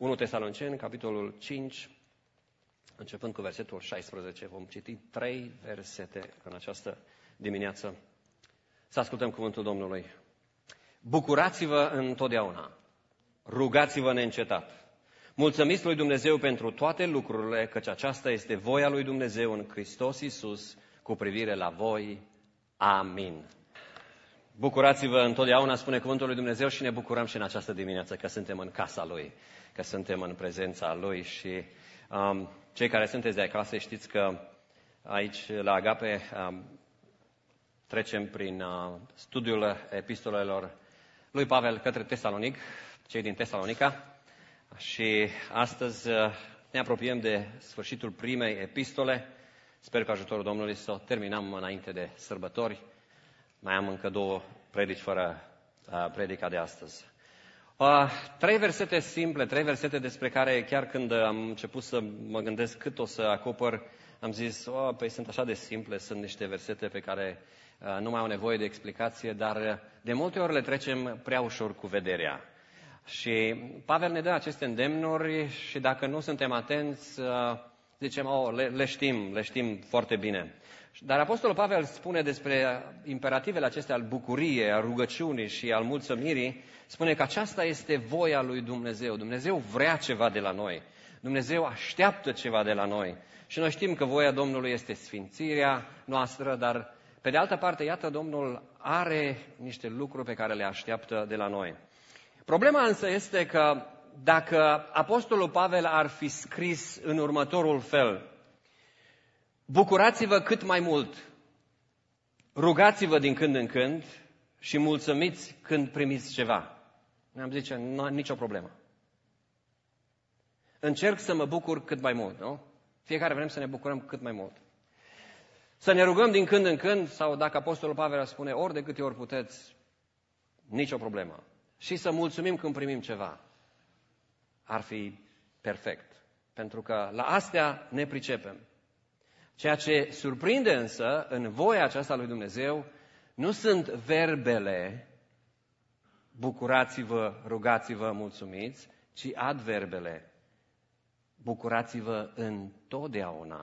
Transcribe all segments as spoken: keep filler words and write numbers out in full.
unu Tesaloniceni, capitolul cinci, începând cu versetul șaisprezece. Vom citi trei versete în această dimineață. Să ascultăm cuvântul Domnului. Bucurați-vă întotdeauna, rugați-vă neîncetat. Mulțumiți lui Dumnezeu pentru toate lucrurile, căci aceasta este voia lui Dumnezeu în Hristos Iisus cu privire la voi. Amin. Bucurați-vă întotdeauna, spune cuvântul lui Dumnezeu, și ne bucurăm și în această dimineață că suntem în casa Lui, că suntem în prezența Lui. Și um, cei care sunteți de acasă știți că aici la Agape um, trecem prin uh, studiul epistolelor lui Pavel către Tesalonic, cei din Tesalonica. Și astăzi ne apropiem de sfârșitul primei epistole. Sper că ajutorul Domnului să o terminăm înainte de sărbători. Mai am încă două predici fără uh, predica de astăzi. Uh, trei versete simple, trei versete despre care chiar când am început să mă gândesc cât o să acopăr, am zis, oh, păi sunt așa de simple, sunt niște versete pe care uh, nu mai au nevoie de explicație, dar de multe ori le trecem prea ușor cu vederea. Și Pavel ne dă aceste îndemnuri și dacă nu suntem atenți, zicem, oh, le, le știm, le știm foarte bine. Dar Apostolul Pavel spune despre imperativele acestea al bucuriei, al rugăciunii și al mulțumirii, spune că aceasta este voia lui Dumnezeu. Dumnezeu vrea ceva de la noi. Dumnezeu așteaptă ceva de la noi. Și noi știm că voia Domnului este sfințirea noastră, dar pe de altă parte, iată, Domnul are niște lucruri pe care le așteaptă de la noi. Problema însă este că dacă Apostolul Pavel ar fi scris în următorul fel: bucurați-vă cât mai mult, rugați-vă din când în când și mulțumiți când primiți ceva, ne-am zice, nu, nicio problemă. Încerc să mă bucur cât mai mult, nu? Fiecare vrem să ne bucurăm cât mai mult. Să ne rugăm din când în când, sau dacă Apostolul Pavel spune ori de câte ori puteți, nicio problemă. Și să mulțumim când primim ceva. Ar fi perfect. Pentru că la astea ne pricepem. Ceea ce surprinde însă în voia aceasta lui Dumnezeu nu sunt verbele bucurați-vă, rugați-vă, mulțumiți, ci adverbele bucurați-vă întotdeauna,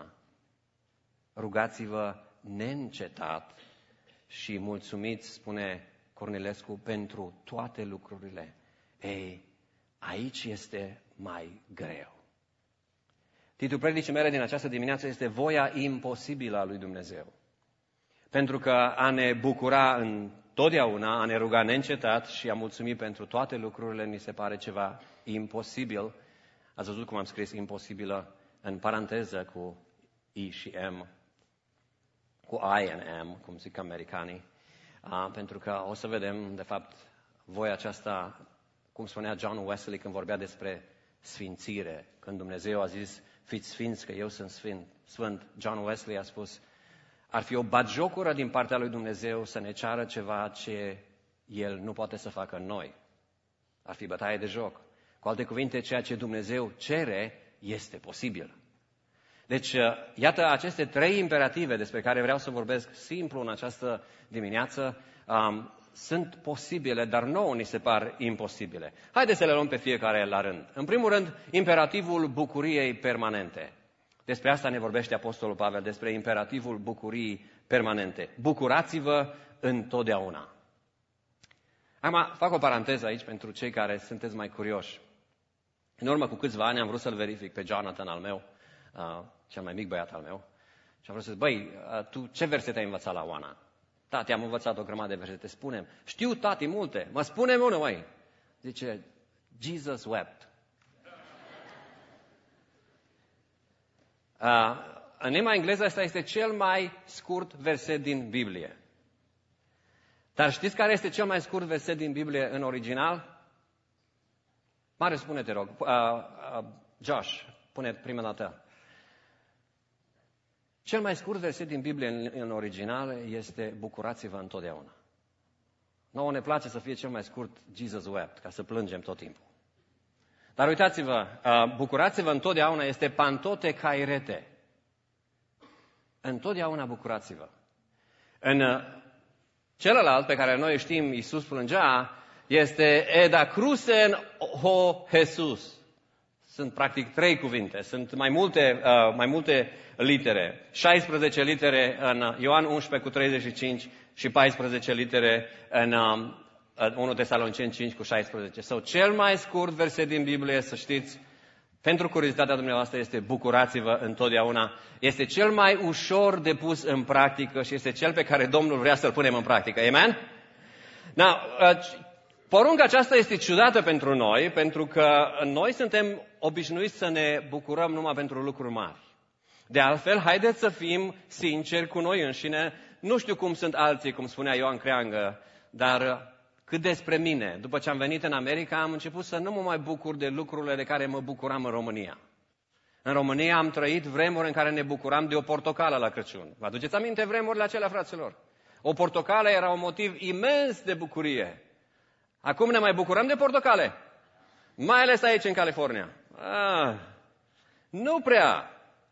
rugați-vă neîncetat și mulțumiți, spune Cornilescu, pentru toate lucrurile. Ei, aici este mai greu. Titlul predicii mele din această dimineață este voia imposibilă a lui Dumnezeu. Pentru că a ne bucura întotdeauna, a ne ruga neîncetat și a mulțumi pentru toate lucrurile ni se pare ceva imposibil. Ați văzut cum am scris imposibilă în paranteză cu I și M, cu I and M, cum zic americanii. Uh, pentru că o să vedem, de fapt, voia aceasta, cum spunea John Wesley când vorbea despre sfințire. Când Dumnezeu a zis, fiți sfinți că eu sunt sfânt, sfânt, John Wesley a spus, ar fi o batjocură din partea lui Dumnezeu să ne ceară ceva ce El nu poate să facă în noi. Ar fi bătaie de joc. Cu alte cuvinte, ceea ce Dumnezeu cere este posibil. Deci, iată aceste trei imperative despre care vreau să vorbesc simplu în această dimineață, um, sunt posibile, dar nouă ni se par imposibile. Haideți să le luăm pe fiecare la rând. În primul rând, imperativul bucuriei permanente. Despre asta ne vorbește Apostolul Pavel, despre imperativul bucuriei permanente. Bucurați-vă întotdeauna. Acum, fac o paranteză aici pentru cei care sunteți mai curioși. În urmă cu câțiva ani am vrut să-l verific pe Jonathan al meu, Uh, cel mai mic băiat al meu, și am vrut să zic, băi, uh, tu ce versete ai învățat la Oana? Tati, am învățat o grămadă de versete, spune-mi. Știu, tati, multe, mă spune-mi unul, măi. Zice, Jesus wept. Uh, în limba engleză ăsta este cel mai scurt verset din Biblie. Dar știți care este cel mai scurt verset din Biblie în original? Mare, spune, te rog. Uh, uh, Josh, pune prima dată. Cel mai scurt verset din Biblie în, în original este bucurați-vă întotdeauna. Nouă ne place să fie cel mai scurt Jesus wept, ca să plângem tot timpul. Dar uitați-vă, bucurați-vă întotdeauna este pantote cairete. Întotdeauna bucurați-vă. În celălalt pe care noi știm, Iisus plângea, este Eda crucen ho Jesus. Sunt practic trei cuvinte, sunt mai multe, uh, mai multe litere. șaisprezece litere în Ioan unsprezece cu treizeci și cinci și paisprezece litere în uh, unu Tesaloniceni cinci cu șaisprezece. Sau cel mai scurt verset din Biblie, să știți, pentru curiozitatea dumneavoastră, este bucurați-vă întotdeauna. Este cel mai ușor de pus în practică și este cel pe care Domnul vrea să-l punem în practică. Amen? Now, uh, porunca aceasta este ciudată pentru noi, pentru că noi suntem obișnuiți să ne bucurăm numai pentru lucruri mari. De altfel, haideți să fim sinceri cu noi înșine. Nu știu cum sunt alții, cum spunea Ioan Creangă, dar cât despre mine, după ce am venit în America, am început să nu mă mai bucur de lucrurile de care mă bucuram în România. În România am trăit vremuri în care ne bucuram de o portocală la Crăciun. Vă aduceți aminte vremurile acelea, fraților? O portocală era un motiv imens de bucurie. Acum ne mai bucurăm de portocale, mai ales aici în California. Ah, nu prea.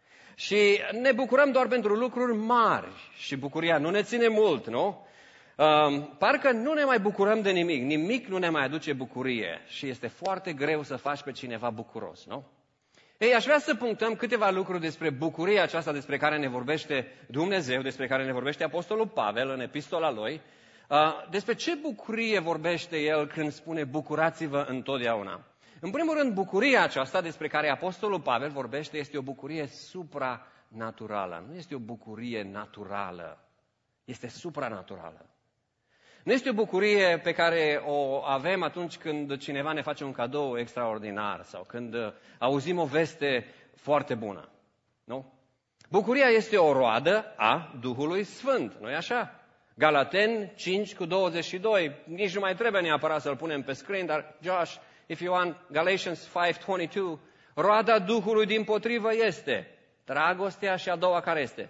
Și ne bucurăm doar pentru lucruri mari și bucuria nu ne ține mult, nu? Uh, parcă nu ne mai bucurăm de nimic, nimic nu ne mai aduce bucurie și este foarte greu să faci pe cineva bucuros, nu? Ei, aș vrea să punctăm câteva lucruri despre bucuria aceasta despre care ne vorbește Dumnezeu, despre care ne vorbește Apostolul Pavel în epistola lui. Uh, despre ce bucurie vorbește el când spune bucurați-vă întotdeauna? În primul rând, bucuria aceasta despre care Apostolul Pavel vorbește este o bucurie supranaturală. Nu este o bucurie naturală, este supranaturală. Nu este o bucurie pe care o avem atunci când cineva ne face un cadou extraordinar sau când auzim o veste foarte bună. Nu? Bucuria este o roadă a Duhului Sfânt, nu-i așa? Galateni cinci cu douăzeci și doi, nici nu mai trebuie neapărat să-l punem pe screen, dar Josh, if you want, Galatians five twenty-two, roada Duhului dimpotrivă este dragostea și a doua care este?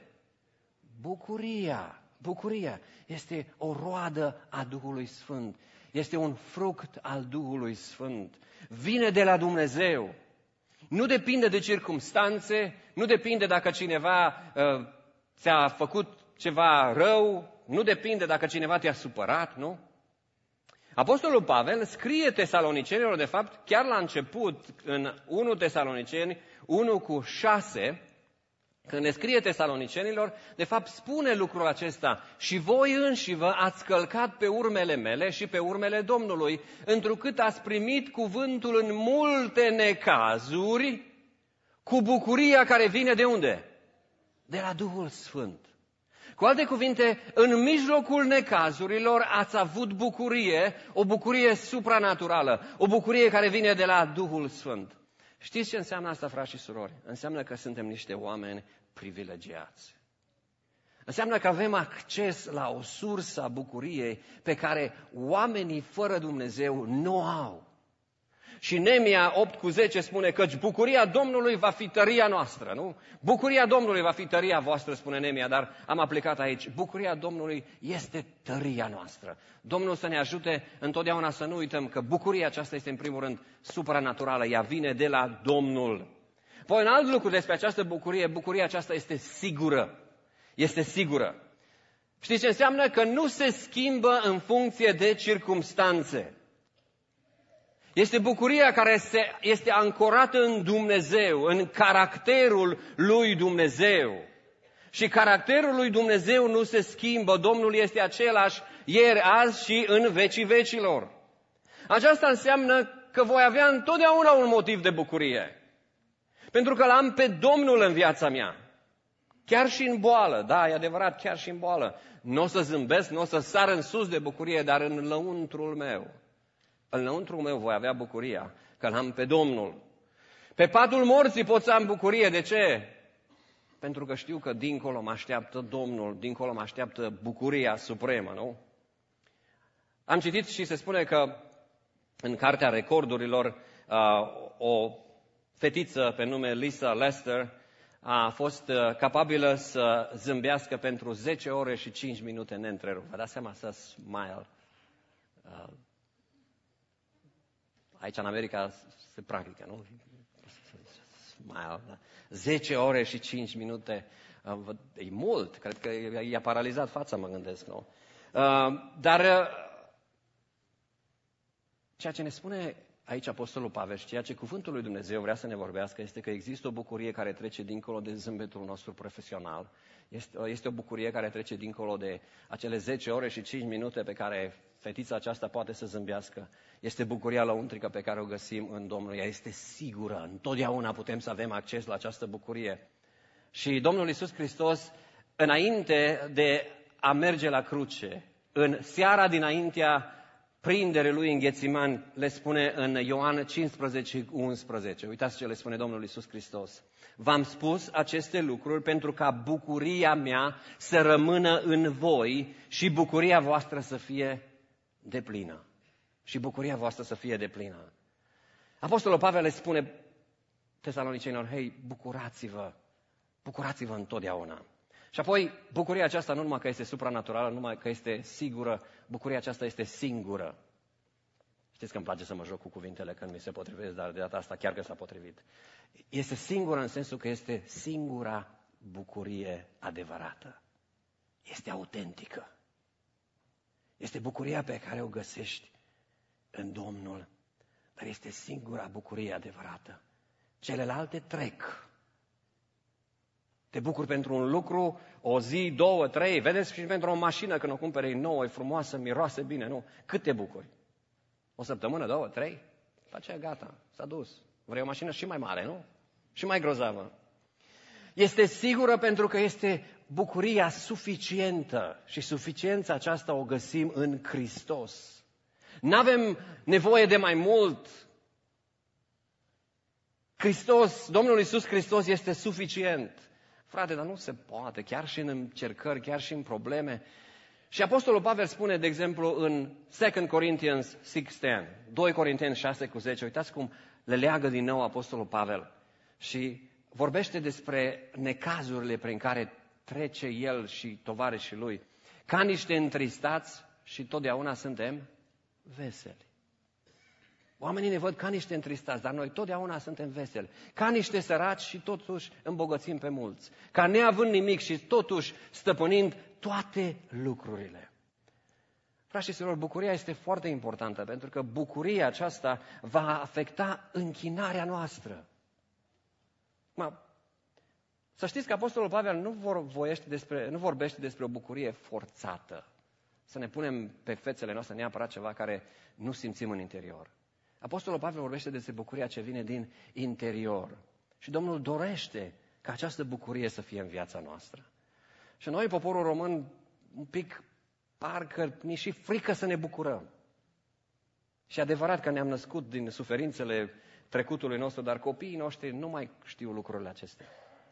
Bucuria. Bucuria este o roadă a Duhului Sfânt. Este un fruct al Duhului Sfânt. Vine de la Dumnezeu. Nu depinde de circumstanțe, nu depinde dacă cineva uh, ți-a făcut ceva rău, nu depinde dacă cineva te-a supărat, nu? Apostolul Pavel scrie tesalonicenilor, de fapt, chiar la început, în unu Tesaloniceni unu cu șase, când ne scrie tesalonicenilor, de fapt spune lucrul acesta: și voi înși vă ați călcat pe urmele mele și pe urmele Domnului, întrucât ați primit cuvântul în multe necazuri, cu bucuria care vine de unde? De la Duhul Sfânt. Cu alte cuvinte, în mijlocul necazurilor ați avut bucurie, o bucurie supranaturală, o bucurie care vine de la Duhul Sfânt. Știți ce înseamnă asta, frați și surori? Înseamnă că suntem niște oameni privilegiați. Înseamnă că avem acces la o sursă a bucuriei pe care oamenii fără Dumnezeu nu au. Și Nemia opt cu zece spune că bucuria Domnului va fi tăria noastră, nu? Bucuria Domnului va fi tăria voastră, spune Nemia, dar am aplicat aici. Bucuria Domnului este tăria noastră. Domnul să ne ajute întotdeauna să nu uităm că bucuria aceasta este în primul rând supranaturală, ea vine de la Domnul. Păi un alt lucru despre această bucurie, bucuria aceasta este sigură. Este sigură. Știți ce înseamnă? Că nu se schimbă în funcție de circumstanțe. Este bucuria care este ancorată în Dumnezeu, în caracterul lui Dumnezeu. Și caracterul lui Dumnezeu nu se schimbă. Domnul este același ieri, azi și în vecii vecilor. Aceasta înseamnă că voi avea întotdeauna un motiv de bucurie. Pentru că l-am pe Domnul în viața mea. Chiar și în boală, da, e adevărat, chiar și în boală. Nu o să zâmbesc, nu o să sar în sus de bucurie, dar în lăuntrul meu. Înăuntru meu voi avea bucuria, că l-am pe Domnul. Pe patul morții pot să am bucurie. De ce? Pentru că știu că dincolo mă așteaptă Domnul, dincolo mă așteaptă bucuria supremă, nu? Am citit și se spune că în Cartea Recordurilor o fetiță pe nume Lisa Lester a fost capabilă să zâmbească pentru zece ore și cinci minute neîntrerupt. Vă dați seama, să smile. Aici în America se practică, nu? Smile, da? zece ore și cinci minute, e mult, cred că i-a paralizat fața, mă gândesc, nu? Dar ceea ce ne spune aici Apostolul Pavel și ceea ce cuvântul lui Dumnezeu vrea să ne vorbească este că există o bucurie care trece dincolo de zâmbetul nostru profesional. Este, este o bucurie care trece dincolo de acele zece ore și cinci minute pe care fetița aceasta poate să zâmbească. Este bucuria lăuntrică pe care o găsim în Domnul. Ea este sigură. Întotdeauna putem să avem acces la această bucurie. Și Domnul Iisus Hristos, înainte de a merge la cruce, în seara dinaintea prinderea lui în Ghețiman, le spune în Ioan cincisprezece, unsprezece. Uitați ce le spune Domnul Iisus Hristos. V-am spus aceste lucruri pentru ca bucuria mea să rămână în voi și bucuria voastră să fie deplină. Și bucuria voastră să fie deplină. Apostolul Pavel le spune tesalonicenilor, hei, bucurați-vă, bucurați-vă întotdeauna. Și apoi, bucuria aceasta nu numai că este supranaturală, nu numai că este sigură, bucuria aceasta este singură. Știți că îmi place să mă joc cu cuvintele când mi se potrivesc, dar de data asta chiar că s-a potrivit. Este singură în sensul că este singura bucurie adevărată. Este autentică. Este bucuria pe care o găsești în Domnul, dar este singura bucurie adevărată. Celelalte trec. Te bucuri pentru un lucru, o zi, două, trei, vedeți și pentru o mașină când o cumperi nouă, e frumoasă, miroase bine, nu? Cât te bucuri? O săptămână, două, trei? După aceea gata, s-a dus. Vrei o mașină și mai mare, nu? Și mai grozavă. Este sigură pentru că este bucuria suficientă și suficiența aceasta o găsim în Hristos. N-avem nevoie de mai mult. Hristos, Domnul Iisus Hristos este suficient. Frate, dar nu se poate, chiar și în încercări, chiar și în probleme. Și Apostolul Pavel spune, de exemplu, în doi Corinthians șase zece, doi Corinteni șase cu zece, uitați cum le leagă din nou Apostolul Pavel și vorbește despre necazurile prin care trece el și tovarășii lui. Ca niște întristați și totdeauna suntem veseli. Oamenii ne văd ca niște întristați, dar noi totdeauna suntem veseli. Ca niște săraci și totuși îmbogățim pe mulți. Ca neavând nimic și totuși stăpânind toate lucrurile. Frați și surori, bucuria este foarte importantă, pentru că bucuria aceasta va afecta închinarea noastră. Ma, să știți că Apostolul Pavel nu, vorbește despre, nu vorbește despre o bucurie forțată. Să ne punem pe fețele noastre neapărat ceva care nu simțim în interior. Apostolul Pavel vorbește despre bucuria ce vine din interior. Și Domnul dorește ca această bucurie să fie în viața noastră. Și noi, poporul român, un pic parcă ni și frică să ne bucurăm. Și adevărat că ne-am născut din suferințele trecutului nostru, dar copiii noștri nu mai știu lucrurile acestea.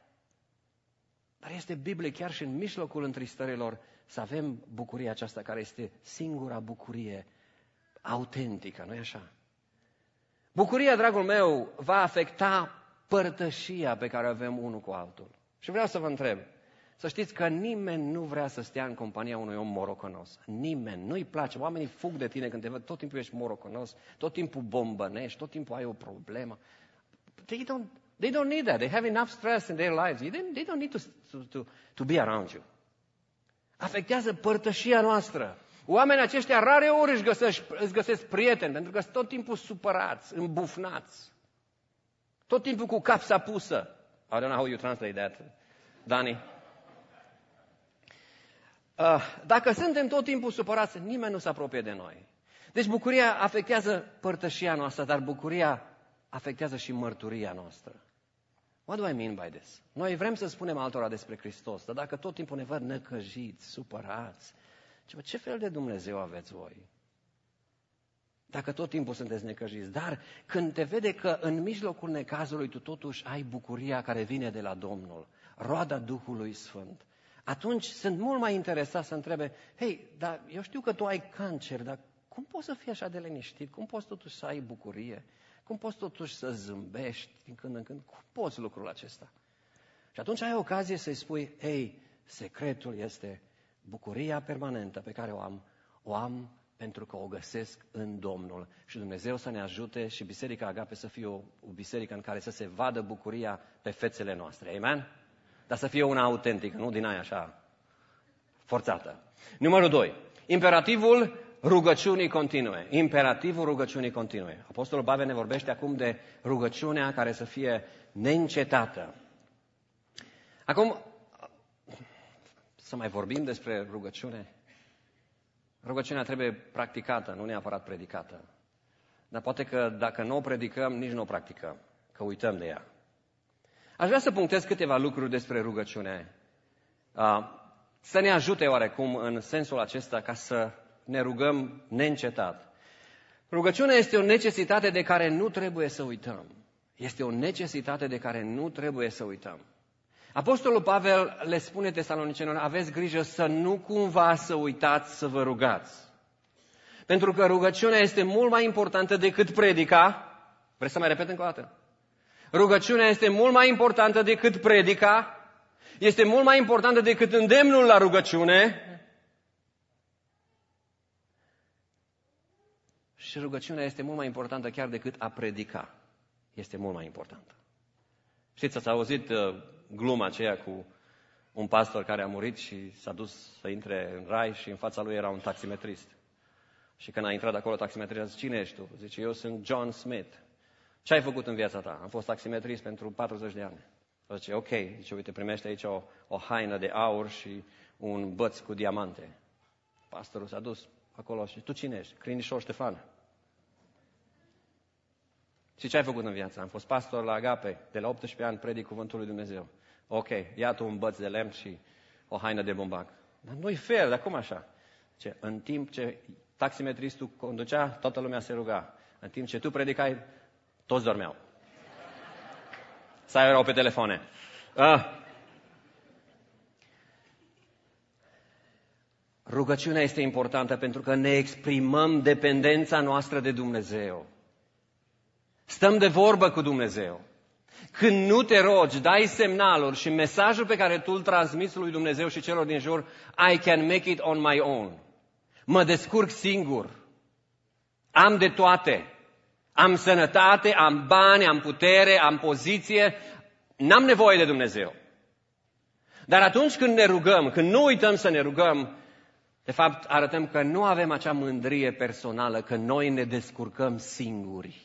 Dar este biblic chiar și în mijlocul întristărilor să avem bucuria aceasta care este singura bucurie autentică, nu-i așa? Bucuria, dragul meu, va afecta părtășia pe care o avem unul cu altul. Și vreau să vă întreb, să știți că nimeni nu vrea să stea în compania unui om morocănos. Nimeni, nu-i place. Oamenii fug de tine când te văd, tot timpul ești morocănos, tot timpul bombănești, tot timpul ai o problemă. They don't, they don't need that. They have enough stress in their lives. They don't, they don't need to, to, to, to be around you. Afectează părtășia noastră. Oamenii aceștia rare ori își găsesc, îți găsesc prieteni, pentru că sunt tot timpul supărați, îmbufnați. Tot timpul cu capsa pusă. I don't know how you translate that, Dani. Uh, dacă suntem tot timpul supărați, nimeni nu se apropie de noi. Deci bucuria afectează părtășia noastră, dar bucuria afectează și mărturia noastră. What do I mean by this? Noi vrem să spunem altora despre Hristos, dar dacă tot timpul ne văd năcăjiți, supărați, ce fel de Dumnezeu aveți voi? Dacă tot timpul sunteți necăjiți, dar când te vede că în mijlocul necazului tu totuși ai bucuria care vine de la Domnul, roada Duhului Sfânt, atunci sunt mult mai interesat să întrebe, hei, dar eu știu că tu ai cancer, dar cum poți să fii așa de liniștit? Cum poți totuși să ai bucurie? Cum poți totuși să zâmbești din când în când? Cum poți lucrul acesta? Și atunci ai ocazie să-i spui, hei, secretul este bucuria permanentă pe care o am, o am pentru că o găsesc în Domnul. Și Dumnezeu să ne ajute și Biserica Agape să fie o, o biserică în care să se vadă bucuria pe fețele noastre. Amen? Dar să fie una autentică, nu din aia așa forțată. Numărul doi. Imperativul rugăciunii continue, imperativul rugăciunii continue. Apostolul Pavel ne vorbește acum de rugăciunea care să fie neîncetată. Acum, să mai vorbim despre rugăciune. Rugăciunea trebuie practicată, nu neapărat predicată. Dar poate că dacă nu o predicăm, nici nu o practicăm, că uităm de ea. Aș vrea să punctez câteva lucruri despre rugăciune. Să ne ajute oarecum în sensul acesta ca să ne rugăm neîncetat. Rugăciunea este o necesitate de care nu trebuie să uităm. Este o necesitate de care nu trebuie să uităm. Apostolul Pavel le spune tesalonicenilor, aveți grijă să nu cumva să uitați să vă rugați. Pentru că rugăciunea este mult mai importantă decât predica. Vreți să mai repet încă o dată? Rugăciunea este mult mai importantă decât predica. Este mult mai importantă decât îndemnul la rugăciune. Și rugăciunea este mult mai importantă chiar decât a predica. Este mult mai importantă. Știți, ați auzit uh, gluma aceea cu un pastor care a murit și s-a dus să intre în rai și în fața lui era un taximetrist. Și când a intrat acolo taximetrist, a zis, cine ești tu? Zice, eu sunt John Smith. Ce ai făcut în viața ta? Am fost taximetrist pentru patruzeci de ani. Zice, ok, zice, uite, primește aici o, o haină de aur și un băț cu diamante. Pastorul s-a dus acolo și tu cine ești? Crinișor Ștefan. Și ce ai făcut în viață? Am fost pastor la Agape, de la optsprezece ani predic cuvântul lui Dumnezeu. Ok, iată un băț de lemn și o haină de bumbac. Dar nu-i fair, dar cum așa? Ce, în timp ce taximetristul conducea, toată lumea se ruga. În timp ce tu predicai, toți dormeau. Sau erau pe telefoane. Ah. Rugăciunea este importantă pentru că ne exprimăm dependența noastră de Dumnezeu. Stăm de vorbă cu Dumnezeu. Când nu te rogi, dai semnaluri și mesajul pe care tu îl transmiți lui Dumnezeu și celor din jur, I can make it on my own. Mă descurc singur. Am de toate. Am sănătate, am bani, am putere, am poziție. N-am nevoie de Dumnezeu. Dar atunci când ne rugăm, când nu uităm să ne rugăm, de fapt arătăm că nu avem acea mândrie personală, că noi ne descurcăm singuri.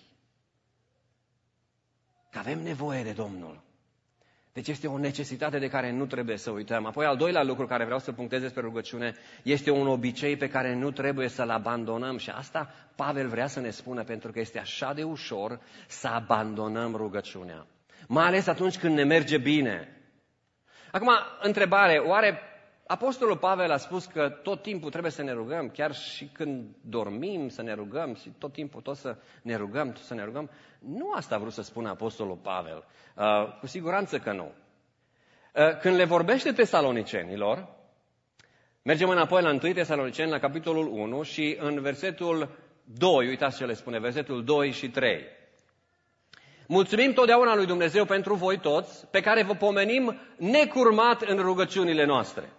Că avem nevoie de Domnul. Deci este o necesitate de care nu trebuie să uităm. Apoi al doilea lucru care vreau să punctez despre rugăciune este un obicei pe care nu trebuie să-l abandonăm. Și asta Pavel vrea să ne spună pentru că este așa de ușor să abandonăm rugăciunea. Mai ales atunci când ne merge bine. Acum, întrebare, oare Apostolul Pavel a spus că tot timpul trebuie să ne rugăm, chiar și când dormim să ne rugăm și tot timpul tot să ne rugăm, tot să ne rugăm? Nu asta a vrut să spună Apostolul Pavel. Uh, cu siguranță că nu. Uh, când le vorbește tesalonicenilor, mergem înapoi la întâi Tesaloniceni, la capitolul unu și în versetul doi, uitați ce le spune, versetul doi și trei. Mulțumim totdeauna lui Dumnezeu pentru voi toți, pe care vă pomenim necurmat în rugăciunile noastre.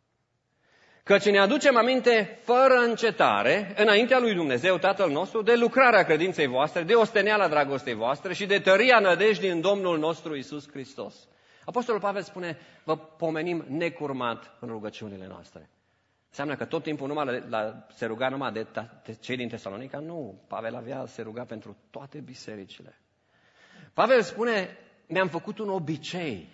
Căci ne aducem aminte fără încetare, înaintea lui Dumnezeu, Tatăl nostru, de lucrarea credinței voastre, de osteneala dragostei voastre și de tăria nădejdii în Domnul nostru Iisus Hristos. Apostolul Pavel spune, vă pomenim necurmat în rugăciunile noastre. Înseamnă că tot timpul numai la, la, se ruga numai de, de cei din Tesalonica? Nu, Pavel avea, se ruga pentru toate bisericile. Pavel spune, mi-am făcut un obicei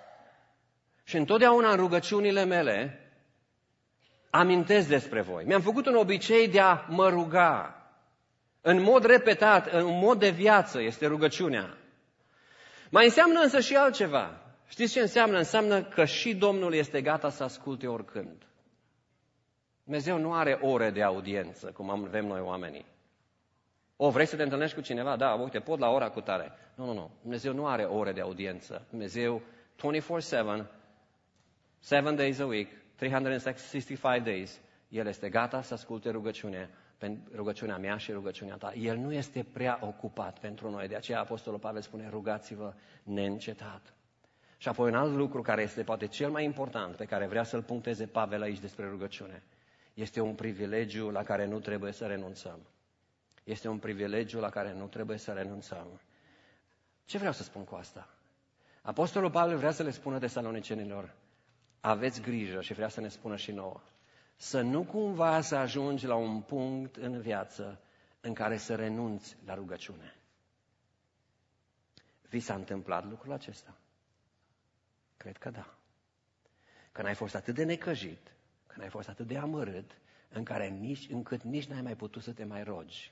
și întotdeauna în rugăciunile mele amintesc despre voi. Mi-am făcut un obicei de a mă ruga. În mod repetat, în mod de viață este rugăciunea. Mai înseamnă însă și altceva. Știți ce înseamnă? Înseamnă că și Domnul este gata să asculte oricând. Dumnezeu nu are ore de audiență, cum avem noi oamenii. O, vrei să te întâlnești cu cineva? Da, uite, pot la ora cu tare. Nu, nu, nu. Dumnezeu nu are ore de audiență. Dumnezeu douăzeci și patru șapte, seven days a week, three hundred sixty-five days, El este gata să asculte rugăciunea, rugăciunea mea și rugăciunea ta. El nu este prea ocupat pentru noi. De aceea Apostolul Pavel spune, rugați-vă neîncetat. Și apoi un alt lucru care este poate cel mai important, pe care vrea să-l puncteze Pavel aici despre rugăciune, este un privilegiu la care nu trebuie să renunțăm. Este un privilegiu la care nu trebuie să renunțăm. Ce vreau să spun cu asta? Apostolul Pavel vrea să le spună tesalonicenilor, aveți grijă și vrea să ne spună și nouă. să nu cumva să ajungi la un punct în viață în care să renunți la rugăciune. Vi s-a întâmplat lucrul acesta? Cred că da. Când ai fost atât de necăjit, când ai fost atât de amărât, în care nici, încât nici n-ai mai putut să te mai rogi.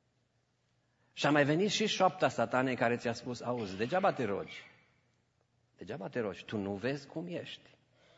Și a mai venit și șoapta satanei care ți-a spus, auzi, degeaba te rogi. Degeaba te rogi. Tu nu vezi cum ești.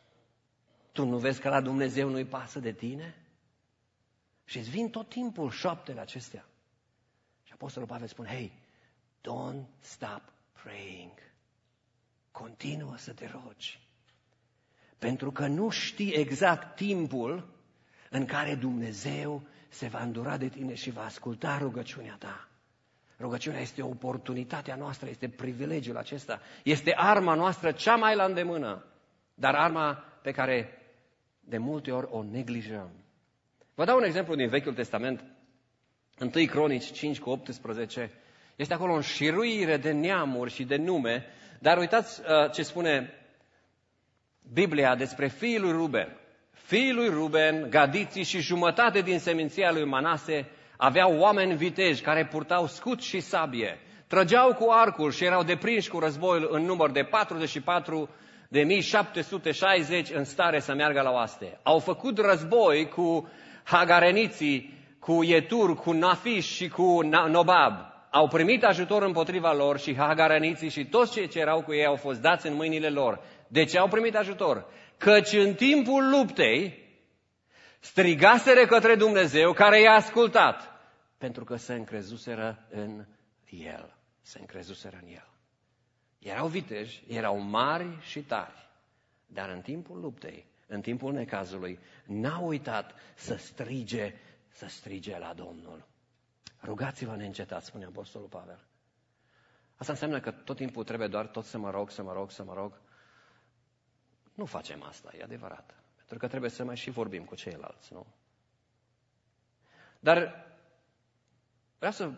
Tu nu vezi că la Dumnezeu nu-i pasă de tine? Și îți vin tot timpul șoaptele acestea. Și Apostolul Pavel spune, hey, don't stop praying. Continuă să te rogi. Pentru că nu știi exact timpul în care Dumnezeu se va îndura de tine și va asculta rugăciunea ta. Rugăciunea este oportunitatea noastră, este privilegiul acesta, este arma noastră cea mai la îndemână, dar arma pe care de multe ori o neglijăm. Vă dau un exemplu din Vechiul Testament, întâi Cronici cinci cu optsprezece, este acolo o înșiruire de neamuri și de nume, dar uitați uh, ce spune Biblia despre fiii lui Ruben. Fiii lui Ruben, Gadiții și jumătate din seminția lui Manase aveau oameni viteji care purtau scut și sabie, trăgeau cu arcul și erau deprinși cu războiul în număr de patruzeci și patru de mii șapte sute șaizeci în stare să meargă la oaste. Au făcut război cu hagareniții, cu Ietur, cu Nafiș și cu Nobab. Au primit ajutor împotriva lor și hagareniții și toți cei ce erau cu ei au fost dați în mâinile lor. De ce au primit ajutor? Căci în timpul luptei strigaseră către Dumnezeu care i-a ascultat, pentru că se încrezuseră în El. Se încrezuseră în El. Erau viteji, erau mari și tari, dar în timpul luptei, în timpul necazului, n-au uitat să strige, să strige la Domnul. Rugați-vă neîncetat, spune Apostolul Pavel. Asta înseamnă că tot timpul trebuie doar tot să mă rog, să mă rog, să mă rog. Nu facem asta, e adevărat. Pentru că trebuie să mai și vorbim cu ceilalți, nu? Dar vreau să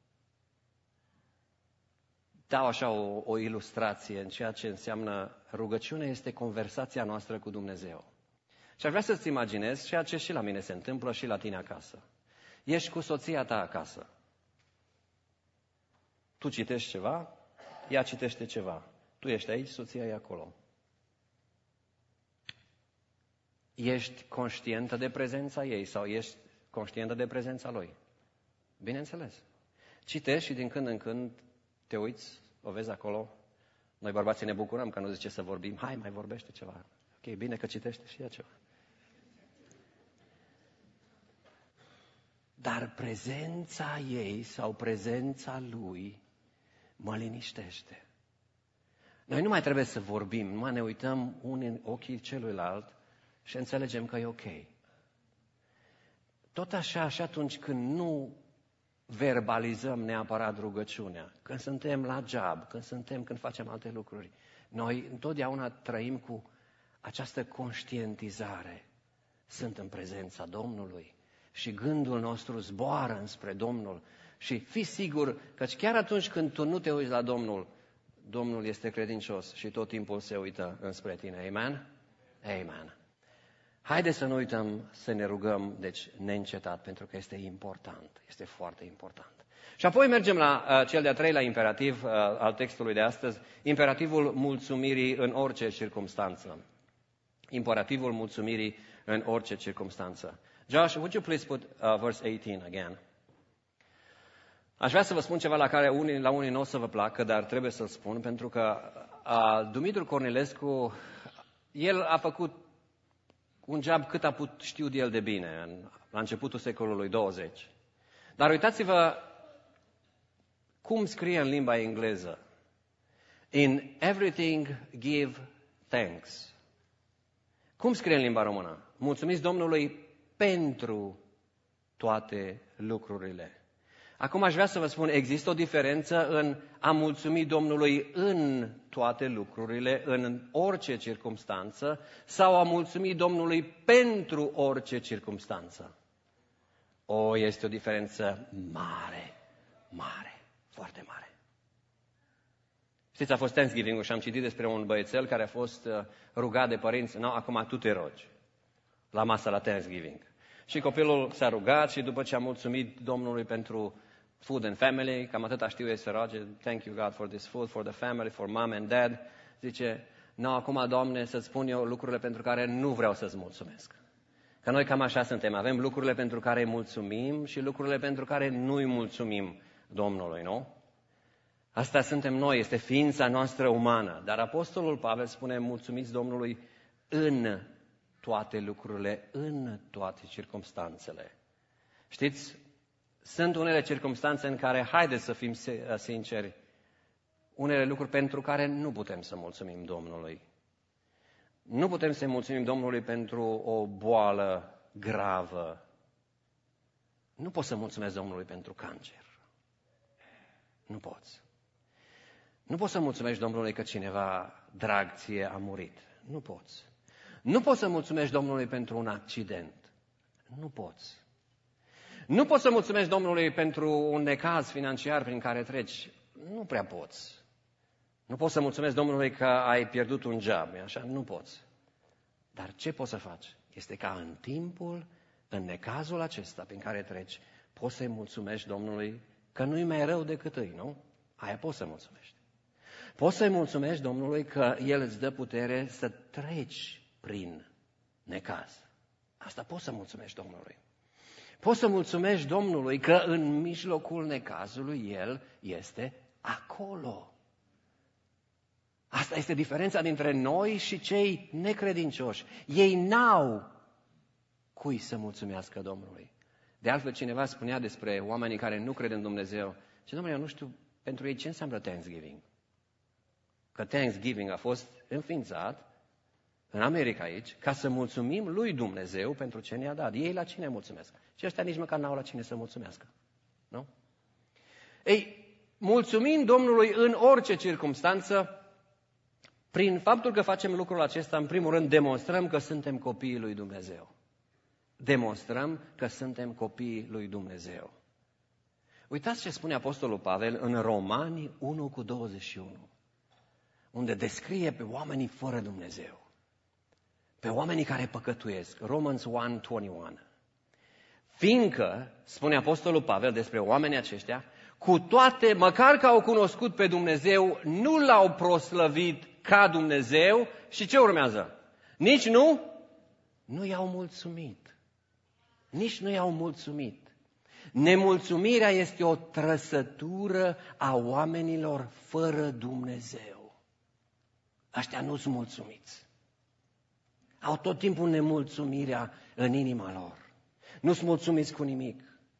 dau așa o, o ilustrație în ceea ce înseamnă rugăciune este conversația noastră cu Dumnezeu. Și aș vrea să-ți imaginezi ceea ce și la mine se întâmplă și la tine acasă. Ești cu soția ta acasă. Tu citești ceva, ea citește ceva. Tu ești aici, soția e acolo. Ești conștientă de prezența ei sau ești conștientă de prezența lui? Bineînțeles. Citești și din când în când te uiți, o vezi acolo. Noi bărbații ne bucurăm că nu zice să vorbim. Hai, mai vorbește ceva. Ok, bine că citește și ea ceva. Dar prezența ei sau prezența lui mă liniștește. Noi nu mai trebuie să vorbim, numai ne uităm unii în ochii celuilalt și înțelegem că e ok. Tot așa și atunci când nu verbalizăm neapărat rugăciunea, când suntem la job, când suntem, când facem alte lucruri, noi întotdeauna trăim cu această conștientizare. Sunt în prezența Domnului și gândul nostru zboară înspre Domnul și fii sigur că chiar atunci când tu nu te uiți la Domnul, Domnul este credincios și tot timpul se uită înspre tine. Amen? Amen. Haideți să nu uităm să ne rugăm, deci neîncetat, pentru că este important, este foarte important. Și apoi mergem la uh, cel de-a treilea imperativ uh, al textului de astăzi, imperativul mulțumirii în orice circumstanță. Imperativul mulțumirii în orice circumstanță. Josh, would you please put uh, verse eighteen again? Aș vrea să vă spun ceva la care unii, la unii nu o să vă placă, dar trebuie să-l spun, pentru că uh, Dumitru Cornilescu, el a făcut un job cât a putut știu de el de bine, în, la începutul secolului douăzeci. Dar uitați-vă cum scrie în limba engleză. In everything give thanks. Cum scrie în limba română? Mulțumiți Domnului pentru toate lucrurile. Acum aș vrea să vă spun, există o diferență în a mulțumi Domnului în toate lucrurile, în orice circumstanță, sau a mulțumi Domnului pentru orice circumstanță. O, este o diferență mare, mare, foarte mare. Știți, a fost Thanksgiving-ul și am citit despre un băiețel care a fost rugat de părinți, no, acum tu te rogi. la masa la Thanksgiving. Și copilul s-a rugat și după ce a mulțumit Domnului pentru food and family, cam atâta știu ei să roage, thank you God for this food, for the family, for mom and dad, zice, nu, acum, Doamne, să-ți spun eu lucrurile pentru care nu vreau să-ți mulțumesc. Că noi cam așa suntem, avem lucrurile pentru care îi mulțumim și lucrurile pentru care nu îi mulțumim Domnului, nu? Asta suntem noi, este ființa noastră umană. Dar Apostolul Pavel spune, mulțumiți Domnului în toate lucrurile, în toate circumstanțele. Știți, sunt unele circumstanțe în care, haideți să fim sinceri, unele lucruri pentru care nu putem să mulțumim Domnului. Nu putem să-i mulțumim Domnului pentru o boală gravă. Nu poți să mulțumesc Domnului pentru cancer. Nu poți. Nu poți să mulțumești Domnului că cineva drag ție a murit. Nu poți. Nu poți să mulțumești Domnului pentru un accident. Nu poți. Nu poți să mulțumești Domnului pentru un necaz financiar prin care treci. Nu prea poți. Nu poți să mulțumesc Domnului că ai pierdut un job, așa? Nu poți. Dar ce poți să faci? Este ca în timpul, în necazul acesta prin care treci, poți să-i mulțumești Domnului că nu-i mai rău decât îi, nu? Aia poți să mulțumești. Poți să-i mulțumești Domnului că El îți dă putere să treci prin necaz. Asta poți să mulțumești Domnului. Poți să mulțumești Domnului că în mijlocul necazului El este acolo. Asta este diferența dintre noi și cei necredincioși. Ei n-au cui să mulțumească Domnului. De altfel, cineva spunea despre oamenii care nu cred în Dumnezeu, și Domnule, eu nu știu pentru ei ce înseamnă Thanksgiving. Că Thanksgiving a fost înființat în America aici, ca să mulțumim lui Dumnezeu pentru ce ne-a dat. Ei la cine mulțumesc? Și ăștia nici măcar n-au la cine să mulțumească. Nu? Ei, mulțumim Domnului în orice circumstanță, prin faptul că facem lucrul acesta, în primul rând, demonstrăm că suntem copiii lui Dumnezeu. Demonstrăm că suntem copiii lui Dumnezeu. Uitați ce spune Apostolul Pavel în Romani unu cu douăzeci și unu, unde descrie pe oamenii fără Dumnezeu, pe oamenii care păcătuiesc. Romans unu douăzeci și unu. Fiindcă, spune Apostolul Pavel despre oamenii aceștia, cu toate, măcar că au cunoscut pe Dumnezeu, nu l-au proslăvit ca Dumnezeu și ce urmează? Nici nu? Nu i-au mulțumit. Nici nu i-au mulțumit. Nemulțumirea este o trăsătură a oamenilor fără Dumnezeu. Ăștia nu-s mulțumiți. Au tot timpul nemulțumirea în inima lor. Nu-s mulțumiți cu nimic.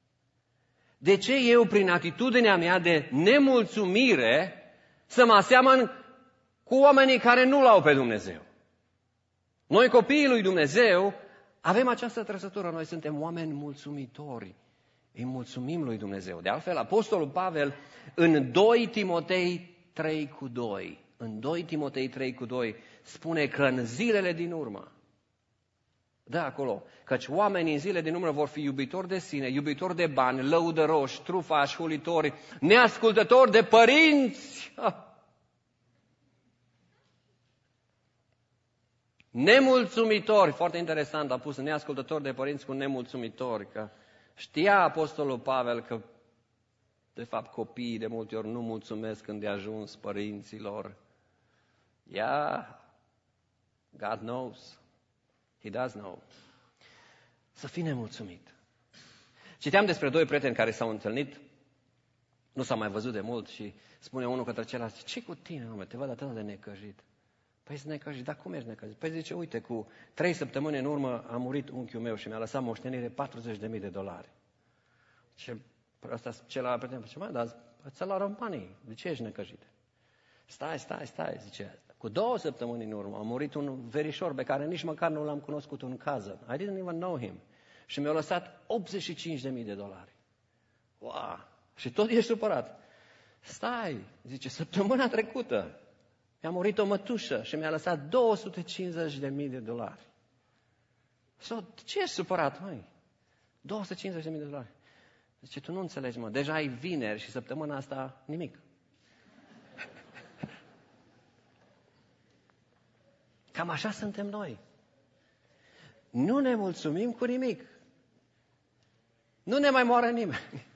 De ce eu, prin atitudinea mea de nemulțumire, să mă aseamăn cu oamenii care nu l-au pe Dumnezeu? Noi, copiii lui Dumnezeu, avem această trăsătură. Noi suntem oameni mulțumitori. Îi mulțumim lui Dumnezeu. De altfel, Apostolul Pavel, în doi Timotei trei cu doi, în doi Timotei trei cu doi, spune că în zilele din urmă, da, acolo, căci oamenii în zile din urmă vor fi iubitori de sine, iubitori de bani, lăudăroși, trufași, hulitori, neascultători de părinți. Ha! Nemulțumitori, foarte interesant, a pus neascultători de părinți cu nemulțumitori, că știa Apostolul Pavel că, de fapt, copiii de multe ori nu mulțumesc când de ajuns părinților. Yeah, God knows. He does know. Să fii nemulțumit. Citeam despre doi prieteni care s-au întâlnit, nu s-au mai văzut de mult și spune unul către celălalt, ce cu tine, mă, te văd atât de necăjit. Păi sunt necăjit, dar cum ești necăjit? Păi zice, uite, cu trei săptămâni în urmă a murit unchiul meu și mi-a lăsat moștenire patruzeci de mii de dolari. Ce, ăsta, celălalt prieten, zice, mă, dar it's a lot of money, de ce ești necăjit? Stai, stai, stai, zice, cu două săptămâni în urmă a murit un verișor pe care nici măcar nu l-am cunoscut, un cousin. I didn't even know him. Și mi-a lăsat optzeci și cinci de mii de dolari. Wow! Și tot ești supărat. Stai, zice, săptămâna trecută mi-a murit o mătușă și mi-a lăsat două sute cincizeci de mii de dolari. So, ce ești supărat, măi? două sute cincizeci de mii de dolari. Zice, tu nu înțelegi, mă, deja ai vineri și săptămâna asta nimic. Cam așa suntem noi. nu ne mulțumim cu nimic. Nu ne mai moară nimeni.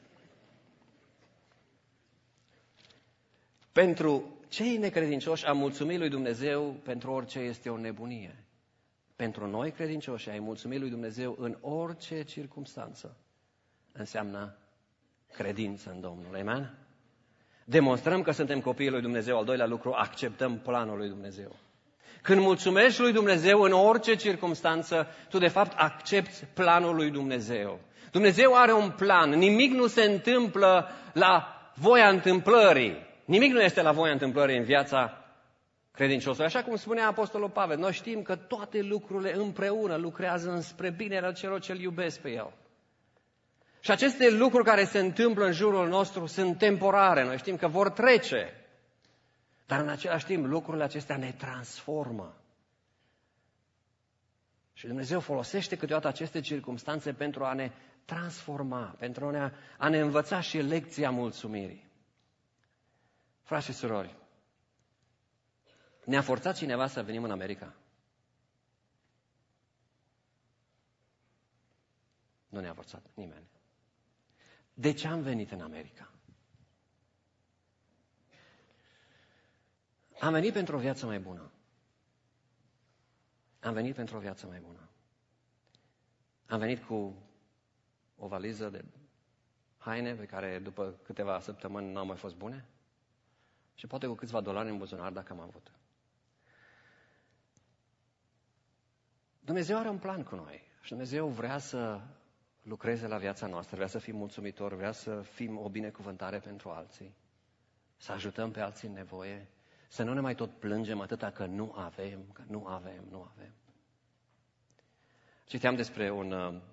Pentru cei necredincioși, a mulțumi lui Dumnezeu pentru orice este o nebunie. Pentru noi credincioși, a mulțumi lui Dumnezeu în orice circumstanță înseamnă credință în Domnul. Amen? Demonstrăm că suntem copiii lui Dumnezeu. Al doilea lucru, acceptăm planul lui Dumnezeu. Când mulțumești lui Dumnezeu în orice circumstanță, tu de fapt accepti planul lui Dumnezeu. Dumnezeu are un plan. Nimic nu se întâmplă la voia întâmplării. Nimic nu este la voia întâmplării în viața credinciosului. Așa cum spunea Apostolul Pavel, noi știm că toate lucrurile împreună lucrează înspre binele celor ce-L iubesc pe El. Și aceste lucruri care se întâmplă în jurul nostru sunt temporare. Noi știm că vor trece. Dar în același timp lucrurile acestea ne transformă. Și Dumnezeu folosește câteodată aceste circumstanțe pentru a ne transforma, pentru a ne, a ne învăța și lecția mulțumirii. Frați și surori, ne-a forțat cineva să venim în America? Nu ne-a forțat nimeni. De ce am venit în America? Am venit pentru o viață mai bună. Am venit pentru o viață mai bună. Am venit cu o valiză de haine pe care după câteva săptămâni n-au mai fost bune și poate cu câțiva dolari în buzunar dacă am avut. Dumnezeu are un plan cu noi și Dumnezeu vrea să lucreze la viața noastră, vrea să fim mulțumitori, vrea să fim o binecuvântare pentru alții, să ajutăm pe alții în nevoie, să nu ne mai tot plângem atâta că nu avem, că nu avem, nu avem. Citeam despre un,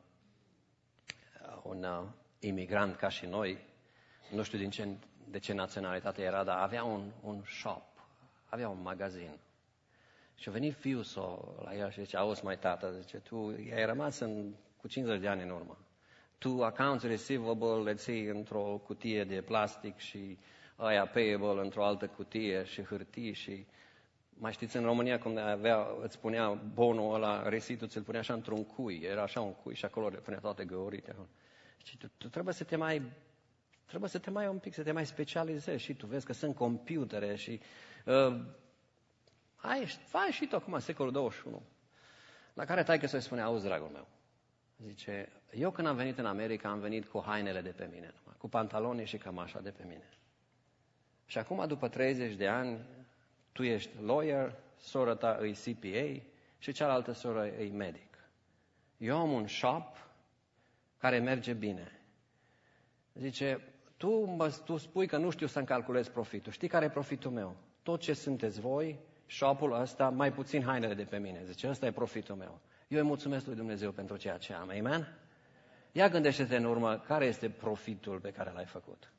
un imigrant ca și noi, nu știu din ce, de ce naționalitate era, dar avea un, un shop, avea un magazin. Și a venit fiul său la el și zice, auzi mai tată, zice, tu ai rămas în, cu cincizeci de ani în urmă. Tu accounts receivable le ții într-o cutie de plastic și aia payable într-o altă cutie și hârtii și... Mai știți, în România, cum avea, îți punea bonul ăla, resitul, ți-l punea așa într-un cui. Era așa un cui și acolo le punea toate găurite. Și tu, tu trebuie să te mai... Trebuie să te mai un pic, să te mai specializezi. Și tu vezi că sunt computere și... Uh, ai, fai și tu acum, secolul douăzeci și unu. La care taică să-i spune, auzi, dragul meu. Zice, eu când am venit în America, am venit cu hainele de pe mine, numai, cu pantalonii și cămașa de pe mine. Și acum, după treizeci de ani, tu ești lawyer, sora ta e C P A și cealaltă soră e medic. Eu am un shop care merge bine. Zice, tu, mă, tu spui că nu știu să-mi calculez profitul. Știi care e profitul meu? Tot ce sunteți voi, shop-ul ăsta, mai puțin hainele de pe mine. Zice, ăsta e profitul meu. Eu îi mulțumesc lui Dumnezeu pentru ceea ce am. Amen? Ia gândește-te în urmă, care este profitul pe care l-ai făcut?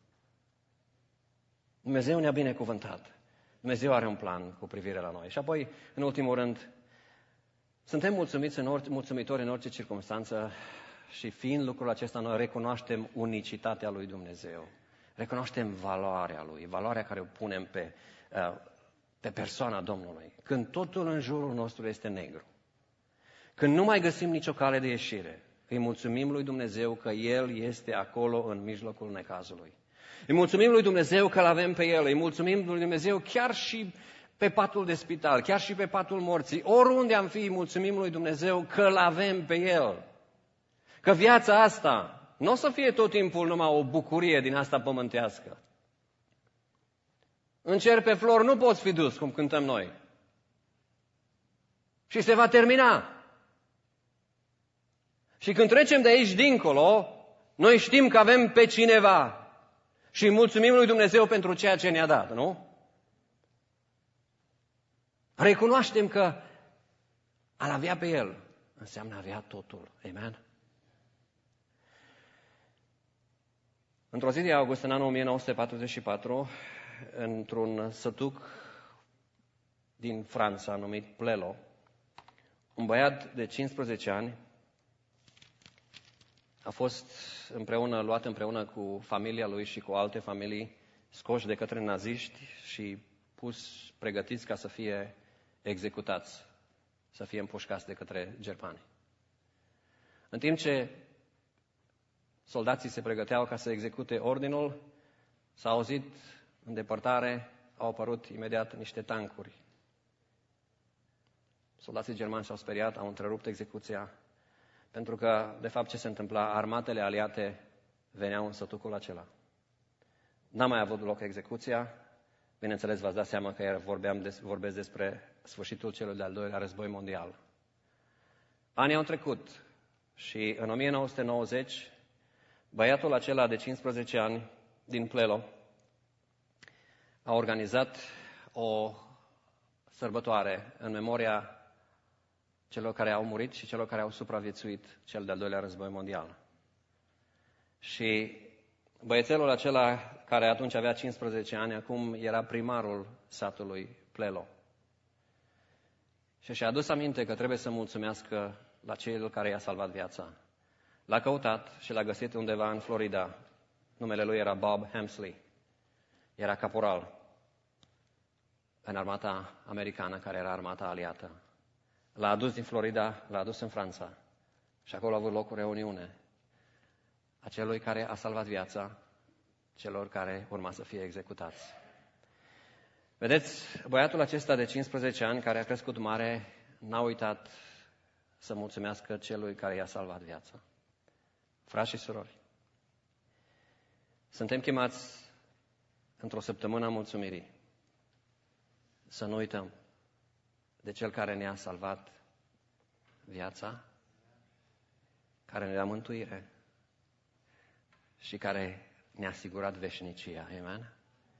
Dumnezeu ne-a binecuvântat. Dumnezeu are un plan cu privire la noi. Și apoi, în ultimul rând, suntem mulțumiți în orice, mulțumitori în orice circunstanță și fiind lucrul acesta, noi recunoaștem unicitatea lui Dumnezeu. Recunoaștem valoarea lui, valoarea care o punem pe, pe persoana Domnului. Când totul în jurul nostru este negru, când nu mai găsim nicio cale de ieșire, îi mulțumim lui Dumnezeu că El este acolo în mijlocul necazului. Îi mulțumim lui Dumnezeu că l-avem pe El, îi mulțumim lui Dumnezeu chiar și pe patul de spital, chiar și pe patul morții. Oriunde am fi, îi mulțumim lui Dumnezeu că l-avem pe El. Că viața asta nu o să fie tot timpul numai o bucurie din asta pământească. În cer pe flori nu poți fi dus, cum cântăm noi. Și se va termina. Și când trecem de aici dincolo, noi știm că avem pe cineva. Și îi mulțumim lui Dumnezeu pentru ceea ce ne-a dat, nu? Recunoaștem că a-L avea pe El înseamnă a avea totul. Amen? Într-o zi de august, în anul o mie nouă sute patruzeci și patru, într-un sătuc din Franța, numit Plelo, un băiat de cincisprezece ani a fost împreună, luat împreună cu familia lui și cu alte familii, scoși de către naziști și pus, pregătiți ca să fie executați, să fie împușcați de către germani. În timp ce soldații se pregăteau ca să execute ordinul, s-a auzit în depărtare, au apărut imediat niște tancuri. Soldații germani s-au speriat, au întrerupt execuția, pentru că, de fapt, ce se întâmpla? Armatele aliate veneau în sătucul acela. N-a mai avut loc execuția. Bineînțeles, v-ați dat seama că vorbeam des, vorbesc despre sfârșitul celui de-al doilea război mondial. Anii au trecut și în o mie nouă sute nouăzeci, băiatul acela de cincisprezece ani din Plelo a organizat o sărbătoare în memoria celor care au murit și celor care au supraviețuit cel de-al doilea război mondial. Și băiețelul acela, care atunci avea cincisprezece ani, acum era primarul satului Plelo. Și și-a adus aminte că trebuie să mulțumească la cel care i-a salvat viața. L-a căutat și l-a găsit undeva în Florida. Numele lui era Bob Hemsley. Era caporal în armata americană, care era armata aliată. L-a adus din Florida, l-a adus în Franța. Și acolo a avut loc o reuniune a celui care a salvat viața celor care urma să fie executați. Vedeți, băiatul acesta de cincisprezece ani, care a crescut mare, n-a uitat să mulțumească celui care i-a salvat viața. Frați și surori, suntem chemați într-o săptămână a mulțumirii să nu uităm de cel care ne-a salvat viața, care ne-a mântuire și care ne-a asigurat veșnicia. Amen?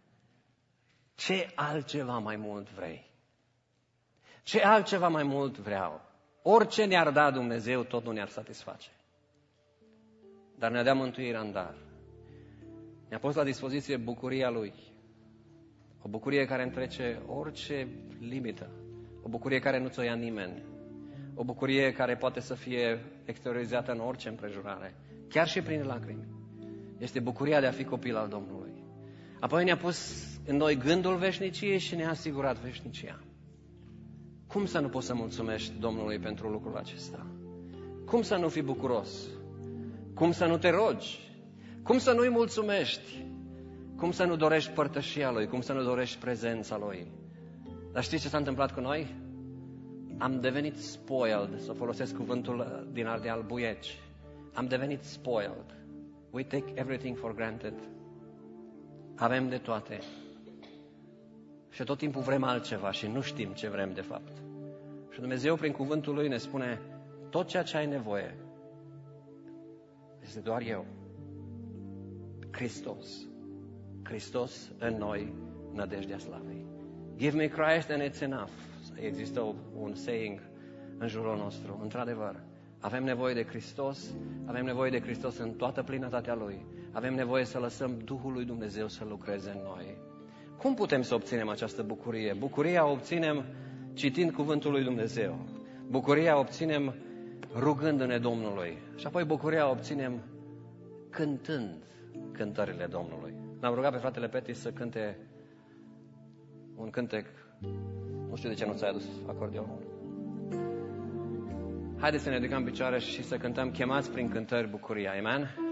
Ce altceva mai mult vrei? Ce altceva mai mult vreau? Orice ne-ar da Dumnezeu, tot nu ne-ar satisface. Dar ne-a dat mântuirea în dar. Ne-a pus la dispoziție bucuria Lui. O bucurie care întrece orice limită. O bucurie care nu ți-o ia nimeni. O bucurie care poate să fie exteriorizată în orice împrejurare. Chiar și prin lacrimi. Este bucuria de a fi copil al Domnului. Apoi ne-a pus în noi gândul veșniciei și ne-a asigurat veșnicia. Cum să nu poți să mulțumești Domnului pentru lucrul acesta? Cum să nu fii bucuros? Cum să nu te rogi? Cum să nu-i mulțumești? Cum să nu dorești părtășia Lui? Cum să nu dorești prezența Lui? Dar știți ce s-a întâmplat cu noi? Am devenit spoiled, să folosesc cuvântul din Ardeal, buieci. Am devenit spoiled. We take everything for granted. Avem de toate. Și tot timpul vrem altceva și nu știm ce vrem de fapt. Și Dumnezeu prin cuvântul Lui ne spune, tot ceea ce ai nevoie este doar eu. Hristos. Hristos în noi, nădejdea slavei. Give me Christ and it's enough. Există un saying în jurul nostru. Într-adevăr, avem nevoie de Hristos, avem nevoie de Hristos în toată plinătatea Lui. Avem nevoie să lăsăm Duhul lui Dumnezeu să lucreze în noi. Cum putem să obținem această bucurie? Bucuria o obținem citind cuvântul lui Dumnezeu. Bucuria o obținem rugându-ne Domnului. Și apoi bucuria o obținem cântând cântările Domnului. L-am rugat pe fratele Peti să cânte un cântec. Nu știu de ce nu ți-ai adus acordeonul. Haideți să ne ridicăm în picioare și să cântăm chemați prin cântări bucuria. Amen?